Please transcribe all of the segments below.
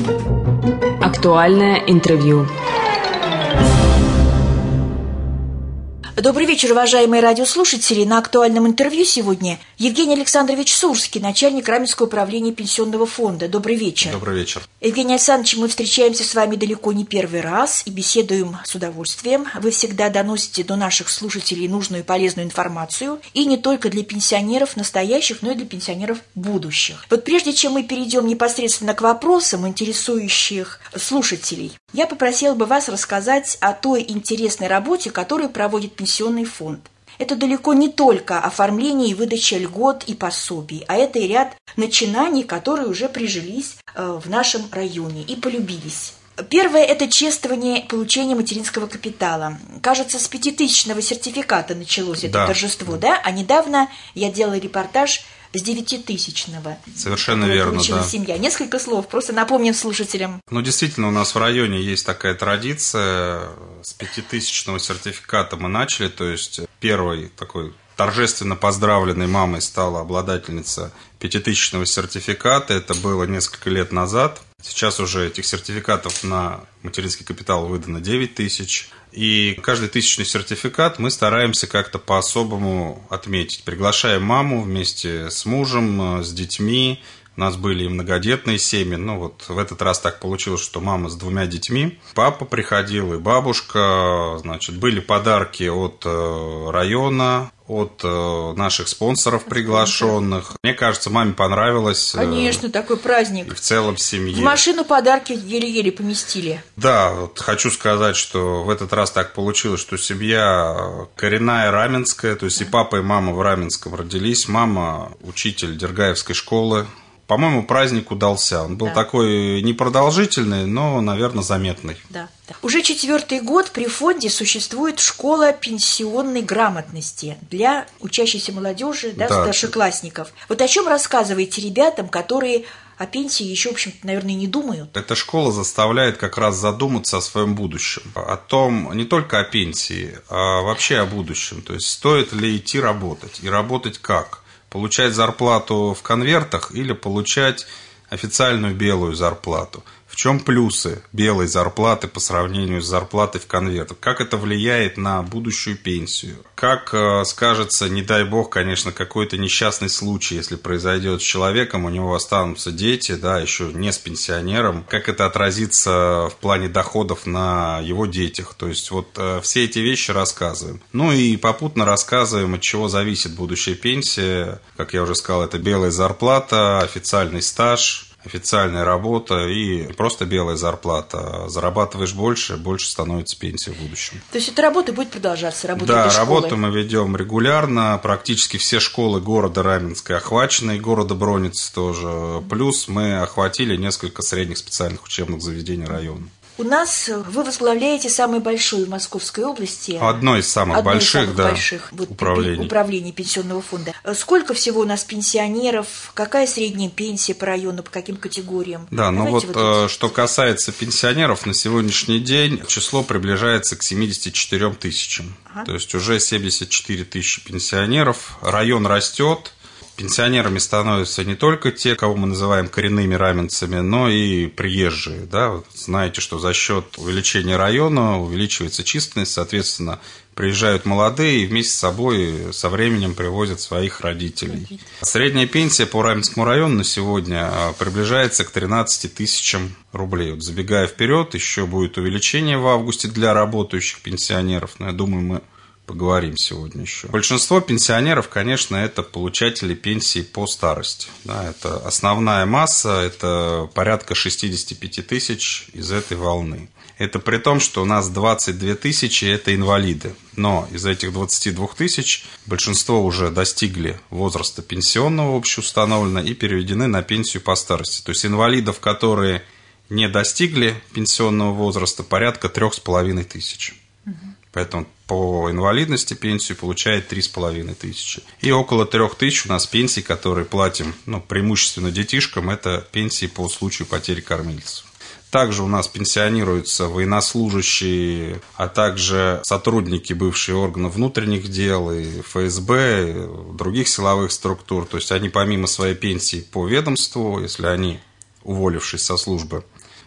Актуальное интервью. Добрый вечер, уважаемые радиослушатели. На актуальном интервью сегодня Евгений Александрович Сурский, начальник Раменского управления Пенсионного фонда. Добрый вечер. Добрый вечер. Евгений Александрович, мы встречаемся с вами далеко не первый раз и беседуем с удовольствием. Вы всегда доносите до наших слушателей нужную и полезную информацию, и не только для пенсионеров настоящих, но и для пенсионеров будущих. Вот прежде чем мы перейдем непосредственно к вопросам, интересующих слушателей, я попросила бы вас рассказать о той интересной работе, которую проводит Пенсионный фонд. Это далеко не только оформление и выдача льгот и пособий, а это и ряд начинаний, которые уже прижились в нашем районе и полюбились. Первое – это чествование получения материнского капитала. Кажется, с 5000-го сертификата началось это торжество, да? А недавно я делала репортаж с 9000-го. Совершенно верно, получилась семья. Несколько слов, просто напомним слушателям. Действительно, у нас в районе есть такая традиция. С 5000-го сертификата мы начали, то есть первой такой торжественно поздравленной мамой стала обладательница 5000-го сертификата. Это было несколько лет назад. Сейчас уже этих сертификатов на материнский капитал выдано 9000. И каждый 1000-й сертификат мы стараемся как-то по-особому отметить. Приглашаем маму вместе с мужем, с детьми. У нас были и многодетные семьи. В этот раз так получилось, что мама с 2 детьми. Папа приходил и бабушка. Были подарки от района, от наших спонсоров приглашенных. Мне кажется, маме понравилось. Конечно, такой праздник. И в целом семье. В машину подарки еле-еле поместили. Да, хочу сказать, что в этот раз так получилось, что семья коренная раменская, то есть и папа, и мама в Раменском родились. Мама учитель Дергаевской школы. По-моему, праздник удался. Он был такой непродолжительный, но, наверное, заметный. Да. Уже 4-й год при фонде существует школа пенсионной грамотности для учащейся молодежи, старшеклассников. Вот о чем рассказываете ребятам, которые о пенсии еще, в общем-то, наверное, не думают? Эта школа заставляет как раз задуматься о своем будущем. О том, не только о пенсии, а вообще о будущем. То есть, стоит ли идти работать и работать как? Получать зарплату в конвертах или получать официальную белую зарплату? В чем плюсы белой зарплаты по сравнению с зарплатой в конвертах? Как это влияет на будущую пенсию? Как скажется, не дай бог, конечно, какой-то несчастный случай, если произойдет с человеком, у него останутся дети, еще не с пенсионером. Как это отразится в плане доходов на его детях? То есть, все эти вещи рассказываем. И попутно рассказываем, от чего зависит будущая пенсия. Как я уже сказал, это белая зарплата, официальный стаж, официальная работа и просто белая зарплата. Зарабатываешь больше становится пенсия в будущем. То есть эта работа будет продолжаться? Работу мы ведем регулярно. Практически все школы города Раменской охвачены, и города Бронницы тоже. Плюс мы охватили несколько средних специальных учебных заведений района. У нас вы возглавляете самое большое в Московской области. Одно из самых больших управлений Пенсионного фонда. Сколько всего у нас пенсионеров? Какая средняя пенсия по району, по каким категориям? Что касается пенсионеров, на сегодняшний день число приближается к 74 тысячам. То есть уже 74 тысячи пенсионеров. Район растет. Пенсионерами становятся не только те, кого мы называем коренными раменцами, но и приезжие. Знаете, что за счет увеличения района увеличивается численность, соответственно, приезжают молодые и вместе с собой со временем привозят своих родителей. Средняя пенсия по Раменскому району на сегодня приближается к 13 тысячам рублей. Забегая вперед, еще будет увеличение в августе для работающих пенсионеров, но я думаю, мы поговорим сегодня еще. Большинство пенсионеров, конечно, это получатели пенсии по старости. Это основная масса, это порядка 65 тысяч из этой волны. Это при том, что у нас 22 тысячи – это инвалиды. Но из этих 22 тысяч большинство уже достигли возраста пенсионного общеустановленно и переведены на пенсию по старости. То есть инвалидов, которые не достигли пенсионного возраста, порядка 3500. Поэтому по инвалидности пенсию получает 3500. И около 3000 у нас пенсий, которые платим преимущественно детишкам, это пенсии по случаю потери кормильцев. Также у нас пенсионируются военнослужащие, а также сотрудники бывших органов внутренних дел и ФСБ, и других силовых структур. То есть они помимо своей пенсии по ведомству, если они, уволившись со службы,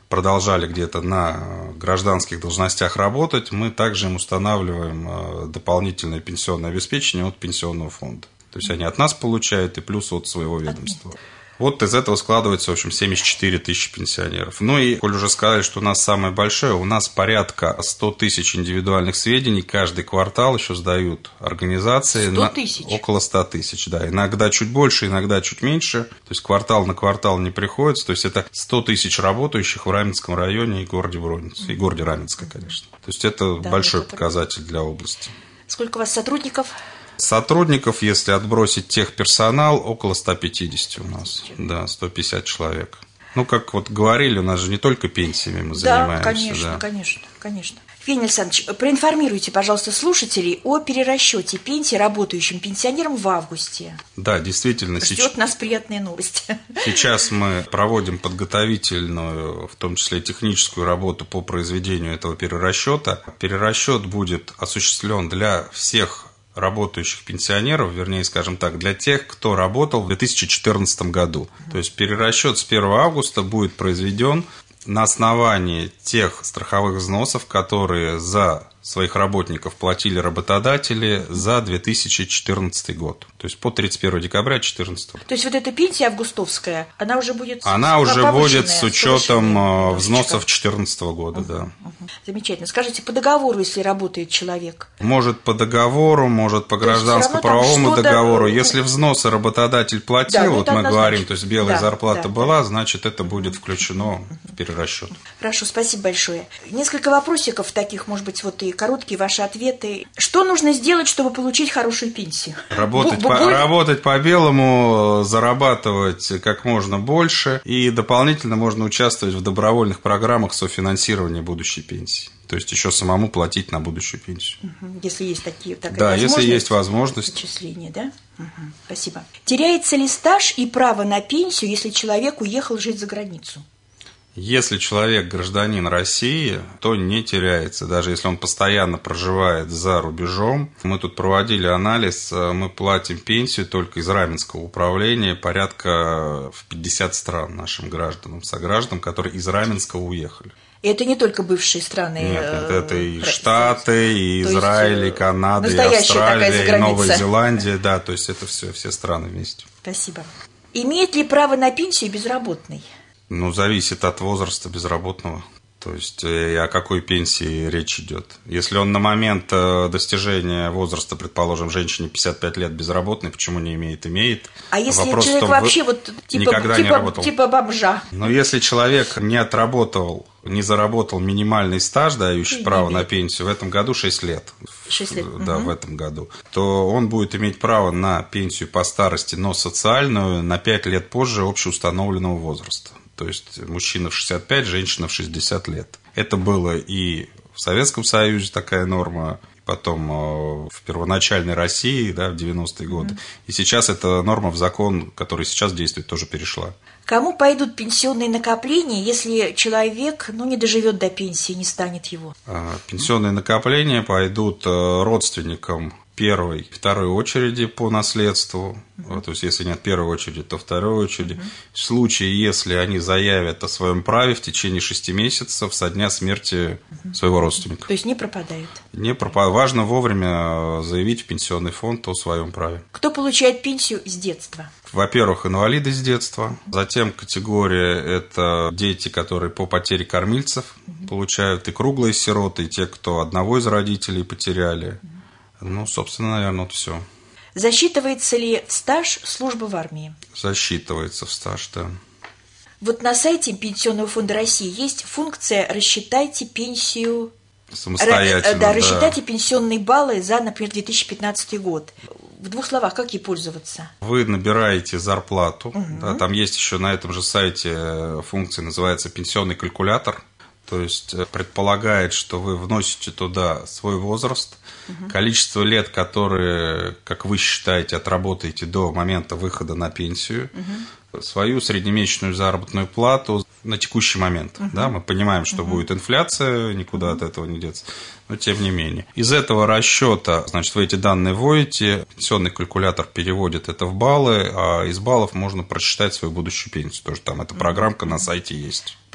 продолжали где-то на гражданских должностях работать, мы также им устанавливаем дополнительное пенсионное обеспечение от пенсионного фонда. То есть они от нас получают и плюс от своего ведомства. Вот из этого складывается, в общем, 74 тысячи пенсионеров. Ну и, коль уже сказали, что у нас самое большое, у нас порядка 100 тысяч индивидуальных сведений каждый квартал еще сдают организации. 100 тысяч? Около 100 тысяч, да. Иногда чуть больше, иногда чуть меньше. То есть квартал на квартал не приходится. То есть это 100 тысяч работающих в Раменском районе и городе Воронеже. И городе Раменска, конечно. То есть это большой показатель для области. Сколько у вас сотрудников? Сотрудников, если отбросить техперсонал, около 150 у нас. Да, 150 человек. Ну, как вот говорили, у нас же не только пенсиями мы занимаемся. Да, конечно. Евгений Александрович, проинформируйте, пожалуйста, слушателей о перерасчете пенсии работающим пенсионерам в августе. Да, действительно. Ждет нас приятная новость. Сейчас мы проводим подготовительную, в том числе техническую работу по произведению этого перерасчета. Перерасчет будет осуществлен для всех работающих пенсионеров, вернее, скажем так, для тех, кто работал в 2014 году. То есть перерасчет с 1 августа будет произведен на основании тех страховых взносов, которые за своих работников платили работодатели за 2014 год. То есть по 31 декабря 2014 года. То есть вот эта пенсия августовская, она уже будет... Она уже будет с учетом взносов 2014 года, да. Замечательно. Скажите, по договору, если работает человек? Может по договору, может по гражданско-правовому договору. Если взносы работодатель платил, да, вот мы говорим, то есть белая зарплата была, значит, это будет включено в перерасчет. Хорошо, спасибо большое. Несколько вопросиков таких, может быть, вот и короткие ваши ответы. Что нужно сделать, чтобы получить хорошую пенсию? Работать по-белому, зарабатывать как можно больше, и дополнительно можно участвовать в добровольных программах софинансирования будущей пенсии. То есть еще самому платить на будущую пенсию. Если есть такая возможность. Если есть возможность. Отчисления, да? Спасибо. Теряется ли стаж и право на пенсию, если человек уехал жить за границу? Если человек гражданин России, то не теряется, даже если он постоянно проживает за рубежом. Мы тут проводили анализ, мы платим пенсию только из Раменского управления порядка в 50 стран нашим гражданам, согражданам, которые из Раменского уехали. И это не только бывшие страны. Нет, это и Штаты, и Израиль, и Канада, и Австралия, и Новая Зеландия, да, то есть это все страны вместе. Спасибо. Имеет ли право на пенсию безработный? Ну, зависит от возраста безработного. То есть о какой пенсии речь идет. Если он на момент достижения возраста, предположим, женщине 55 лет безработный, почему не имеет? Имеет. А если человек вообще вот типа бомжа? Но если человек не заработал минимальный стаж, дающий право на пенсию, в этом году 6 лет. 6 лет. Да, в этом году. То он будет иметь право на пенсию по старости, но социальную на 5 лет позже общеустановленного возраста. То есть мужчина в 65, женщина в 60 лет. Это было и в Советском Союзе такая норма, потом в первоначальной России, да, в 90-е годы. И сейчас эта норма в закон, который сейчас действует, тоже перешла. Кому пойдут пенсионные накопления, если человек не доживет до пенсии, не станет его? Пенсионные накопления пойдут родственникам первой, второй очереди по наследству. То есть, если нет первой очереди, то второй очереди. В случае, если они заявят о своем праве в течение 6 месяцев со дня смерти своего родственника. То есть не пропадает? Не пропадает. Важно вовремя заявить в пенсионный фонд о своем праве. Кто получает пенсию с детства? Во-первых, инвалиды с детства. Затем категория – это дети, которые по потере кормильцев получают, и круглые сироты, и те, кто одного из родителей потеряли. Ну, собственно, наверное, вот все. Засчитывается ли стаж службы в армии? Засчитывается в стаж, да. Вот на сайте Пенсионного фонда России есть функция «Рассчитайте пенсию». Самостоятельно, да. Рассчитайте пенсионные баллы за, например, 2015 год. В 2 словах, как ей пользоваться? Вы набираете зарплату. Да, там есть еще на этом же сайте функция, называется «Пенсионный калькулятор». То есть предполагает, что вы вносите туда свой возраст, количество лет, которые, как вы считаете, отработаете до момента выхода на пенсию, свою среднемесячную заработную плату на текущий момент. Да, мы понимаем, что будет инфляция, никуда от этого не деться, но тем не менее. Из этого расчета, значит, вы эти данные вводите, пенсионный калькулятор переводит это в баллы, а из баллов можно просчитать свою будущую пенсию. Тоже там эта программка на сайте есть.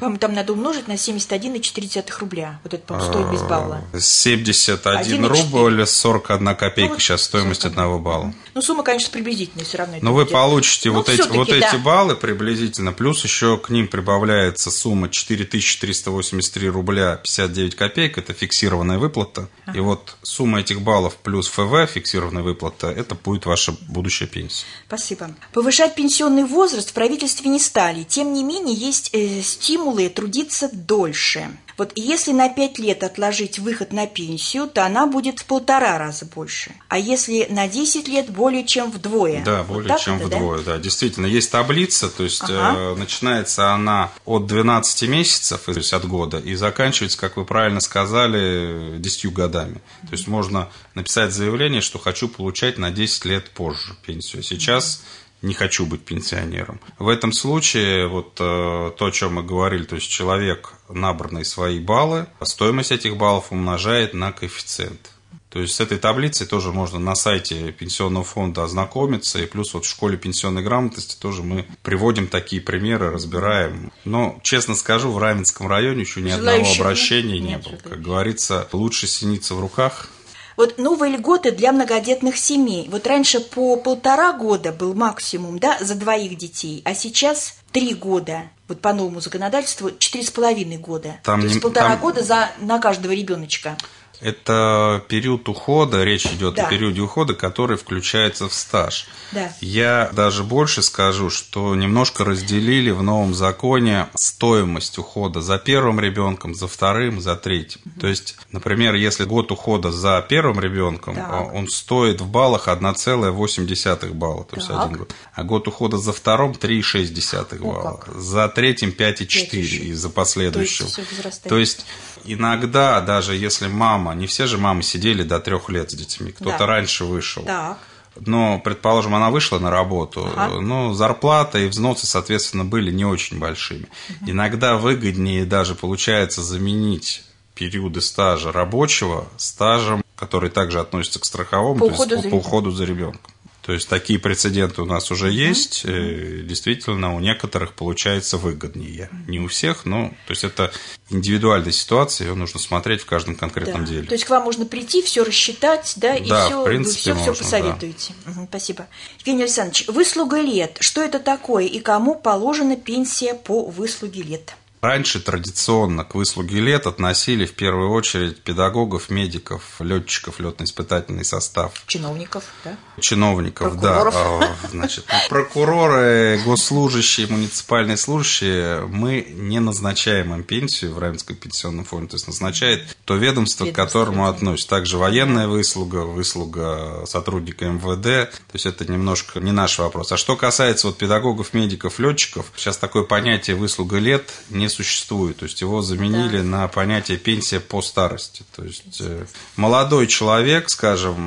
По-моему, там надо умножить на 71,4 рубля. Вот это, по-моему, стоит без балла. 71 рубль 41 копейка сейчас стоимость 1 балла. Ну, сумма, конечно, приблизительная, все равно. Но вы получите вот эти баллы приблизительно, плюс еще к ним прибавляется сумма 4383 рубля 59 копеек, это фиксированная выплата. И вот сумма этих баллов плюс ФВ, фиксированная выплата, это будет ваша будущая пенсия. Спасибо. Повышать пенсионный возраст в правительстве не стали. Тем не менее, есть стимулы трудиться дольше. Вот если на 5 лет отложить выход на пенсию, то она будет в 1,5 раза больше. А если на 10 лет, более чем вдвое. Да, вот более чем вдвое, да. Действительно, есть таблица, то есть начинается она от 12 месяцев, то есть от года, и заканчивается, как вы правильно сказали, 10 годами. То есть можно написать заявление, что хочу получать на 10 лет позже пенсию. Сейчас не хочу быть пенсионером. В этом случае, вот то, о чем мы говорили, то есть человек, набранный свои баллы, стоимость этих баллов умножает на коэффициент. То есть с этой таблицей тоже можно на сайте пенсионного фонда ознакомиться, и плюс вот в школе пенсионной грамотности тоже мы приводим такие примеры, разбираем. Но, честно скажу, в Раменском районе еще ни одного обращения не было. Как говорится, лучше синица в руках. Вот новые льготы для многодетных семей. Вот раньше по 1,5 года был максимум, да, за 2 детей, а сейчас 3 года. Вот по новому законодательству 4,5 года. То есть 1,5 года на каждого ребеночка. Это период ухода, речь идет о периоде ухода, который включается в стаж. Да. Я даже больше скажу, что немножко разделили в новом законе стоимость ухода за первым ребенком, за вторым, за третьим. То есть, например, если год ухода за первым ребенком, он стоит в баллах 1,8 балла, то есть 1 год. А год ухода за вторым 3,6 балла. За третьим 5,4 и за последующим. То есть иногда, даже если мама, не все же мамы сидели до 3 лет с детьми, кто-то раньше вышел. Так. Но, предположим, она вышла на работу, но зарплата и взносы, соответственно, были не очень большими. Иногда выгоднее даже получается заменить периоды стажа рабочего стажем, который также относится к страховому, по уходу за ребенком. То есть такие прецеденты у нас уже есть. Действительно, у некоторых получается выгоднее. Не у всех, но то есть это индивидуальная ситуация, ее нужно смотреть в каждом конкретном деле. То есть к вам можно прийти, все рассчитать, да, и в принципе, все посоветуете. Да. Спасибо. Евгений Александрович, выслуга лет. Что это такое и кому положена пенсия по выслуге лет? Раньше традиционно к выслуге лет относили в первую очередь педагогов, медиков, летчиков, летно-испытательный состав. Чиновников, да? Чиновников, прокуроров. Да. Значит, прокуроры, госслужащие, муниципальные служащие, мы не назначаем им пенсию в Раменском пенсионном фонде, то есть назначает то ведомство, к которому относится. Также военная выслуга сотрудника МВД, то есть это немножко не наш вопрос. А что касается вот педагогов, медиков, летчиков, сейчас такое понятие выслуга лет не существует, то есть его заменили на понятие пенсия по старости. То есть молодой человек, скажем,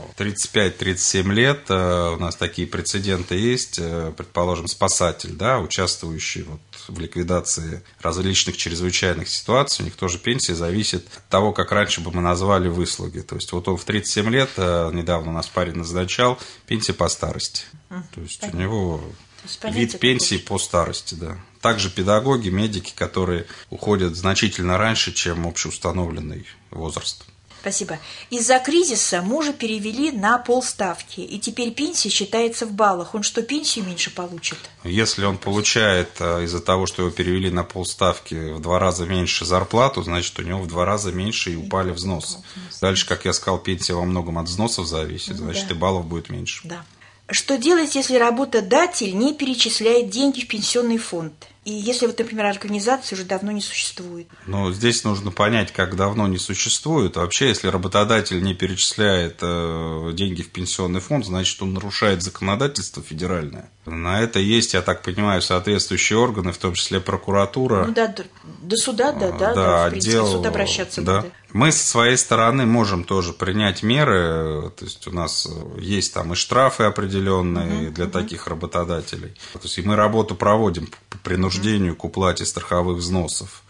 35-37 лет, у нас такие прецеденты есть, предположим, спасатель, да, участвующий вот в ликвидации различных чрезвычайных ситуаций, у них тоже пенсия зависит от того, как раньше бы мы назвали выслуги. То есть вот он в 37 лет, недавно у нас парень назначал, пенсия по старости. То есть у него вид пенсии по старости, да. Также педагоги, медики, которые уходят значительно раньше, чем общеустановленный возраст. Спасибо. Из-за кризиса мужа перевели на полставки, и теперь пенсия считается в баллах. Он что, пенсию меньше получит? Если он получает из-за того, что его перевели на полставки, в 2 раза меньше зарплату, значит, у него в 2 раза меньше и упали взносы. Дальше, как я сказал, пенсия во многом от взносов зависит, значит, и баллов будет меньше. Да. Что делать, если работодатель не перечисляет деньги в пенсионный фонд? И если, вот, например, организация уже давно не существует? Ну, здесь нужно понять, как давно не существует. Вообще, если работодатель не перечисляет деньги в пенсионный фонд, значит, он нарушает законодательство федеральное. На это есть, я так понимаю, соответствующие органы, в том числе прокуратура. Ну да, до суда, в принципе, в суд обращаться будет. Мы со своей стороны можем тоже принять меры, то есть у нас есть там и штрафы определенные для таких работодателей. То есть и мы работу проводим по принуждению к уплате страховых взносов,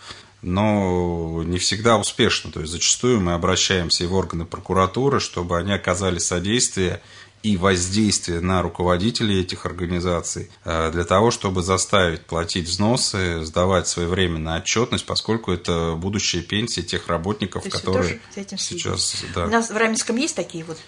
но не всегда успешно. То есть зачастую мы обращаемся и в органы прокуратуры, чтобы они оказали содействие и воздействие на руководителей этих организаций для того, чтобы заставить платить взносы, сдавать своевременно отчетность, поскольку это будущие пенсии тех работников, которые сейчас... Да. У нас в Раменском есть такие вот...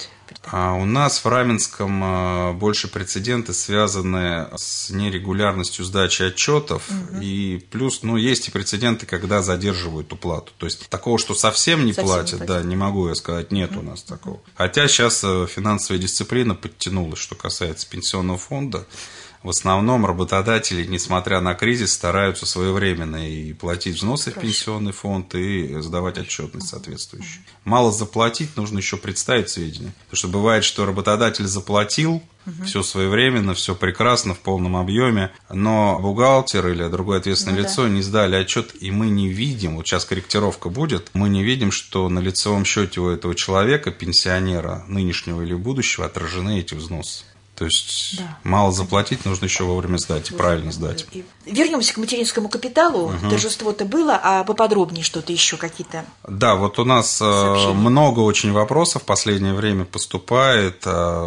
У нас в Раменском больше прецеденты связаны с нерегулярностью сдачи отчетов, и плюс, есть и прецеденты, когда задерживают уплату. То есть такого, что совсем не платят, да, не могу я сказать, нет у нас такого. Хотя сейчас финансовая дисциплина подтянулась, что касается пенсионного фонда. В основном работодатели, несмотря на кризис, стараются своевременно и платить взносы в пенсионный фонд, и сдавать отчетность соответствующую. Мало заплатить, нужно еще представить сведения. Потому что бывает, что работодатель заплатил, все своевременно, все прекрасно, в полном объеме, но бухгалтер или другое ответственное лицо не сдали отчет, и мы не видим, вот сейчас корректировка будет, мы не видим, что на лицевом счете у этого человека, пенсионера, нынешнего или будущего, отражены эти взносы. То есть мало заплатить, нужно еще вовремя сдать и правильно сдать. Вернемся к материнскому капиталу. Торжество-то было, а поподробнее что-то еще какие-то? Да, вот у нас сообщения. Много очень вопросов в последнее время поступает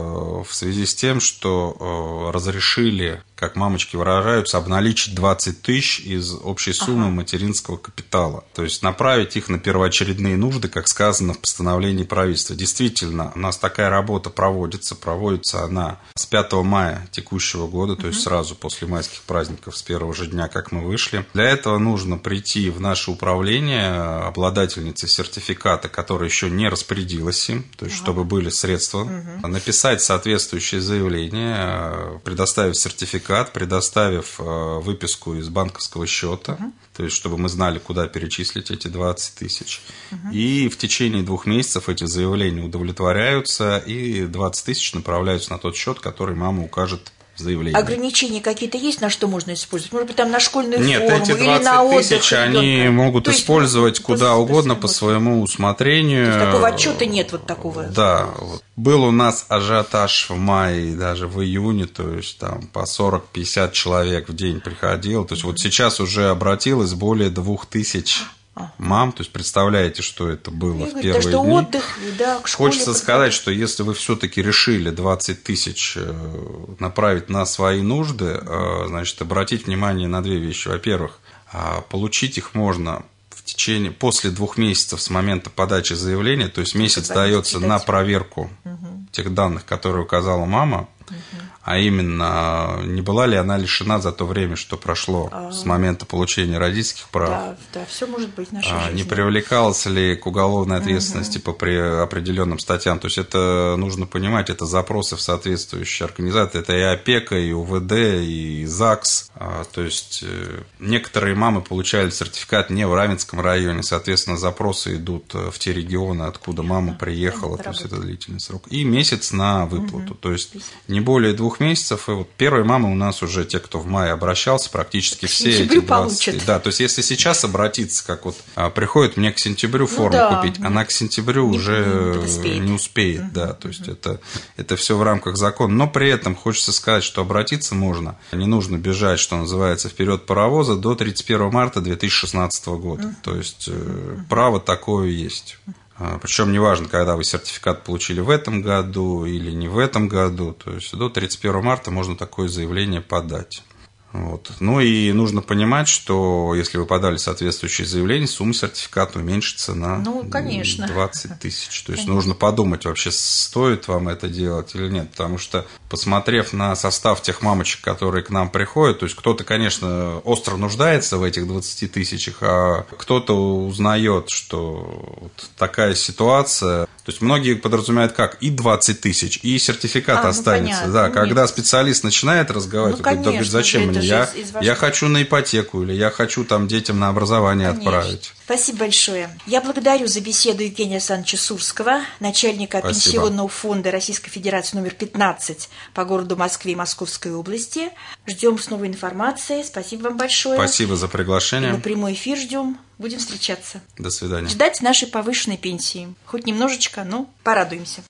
в связи с тем, что разрешили, как мамочки выражаются, обналичить 20 тысяч из общей суммы материнского капитала. То есть направить их на первоочередные нужды, как сказано в постановлении правительства. Действительно, у нас такая работа проводится она с 5 мая текущего года, то есть сразу после майских праздников, с первого же дня, как мы вышли. Для этого нужно прийти в наше управление обладательницы сертификата, которая еще не распорядилась им, то есть чтобы были средства, написать соответствующее заявление, предоставив сертификат, предоставив выписку из банковского счета, то есть чтобы мы знали, куда перечислить эти 20 тысяч. И в течение 2 месяцев эти заявления удовлетворяются, и 20 тысяч направляются на тот счет, который мама укажет в заявлении. Ограничения какие-то есть, на что можно использовать? Может быть, там на школьную форму эти 20 или на отдых? Тысяч они могут использовать куда угодно по своему усмотрению. То есть такого отчета нет вот такого? Да. Был у нас ажиотаж в мае, даже в июне, то есть там по 40-50 человек в день приходило. То есть вот сейчас уже обратилось более 2000 мам, то есть представляете, что это было в первые дни. Отдых, к школе. Хочется сказать, что если вы все-таки решили 20 тысяч направить на свои нужды, значит, обратить внимание на 2 вещи. Во-первых, получить их можно после 2 месяцев с момента подачи заявления, то есть месяц дается на проверку тех данных, которые указала мама, а именно, не была ли она лишена за то время, что прошло с момента получения родительских прав. Да, все может быть в нашей жизни. Не привлекалась ли к уголовной ответственности по определенным статьям. То есть это нужно понимать, это запросы в соответствующие организации. Это и опека, и УВД, и ЗАГС. То есть некоторые мамы получали сертификат не в Раменском районе, соответственно, запросы идут в те регионы, откуда мама приехала. То есть это длительный срок. И месяц на выплату. То есть не более 2 месяцев, и вот первые мамы у нас уже, те, кто в мае обращался, практически все эти 20. Да, то есть если сейчас обратиться, как вот приходит мне к сентябрю форму купить, она к сентябрю уже не успеет, да, то есть это все в рамках закона, но при этом хочется сказать, что обратиться можно, не нужно бежать, что называется, вперед паровоза до 31 марта 2016 года, то есть право такое есть. Причем неважно, когда вы сертификат получили в этом году или не в этом году, то есть до 31 марта можно такое заявление подать. Ну и нужно понимать, что если вы подали соответствующее заявление, сумма сертификата уменьшится на 20 тысяч. То есть нужно подумать, вообще стоит вам это делать или нет, потому что, посмотрев на состав тех мамочек, которые к нам приходят, то есть кто-то, конечно, остро нуждается в этих 20 тысячах, а кто-то узнает, что вот такая ситуация. То есть многие подразумевают как и 20 тысяч, и сертификат останется. Да, когда специалист начинает разговаривать, говорит, зачем мне? Я хочу на ипотеку, или я хочу там детям на образование отправить. Спасибо большое. Я благодарю за беседу Евгения Александровича Сурского, начальника Пенсионного фонда Российской Федерации номер 15 по городу Москве и Московской области. Ждем снова информации. Спасибо вам большое. Спасибо за приглашение. И на прямой эфир ждем. Будем встречаться. До свидания. Ждать нашей повышенной пенсии. Хоть немножечко, но порадуемся.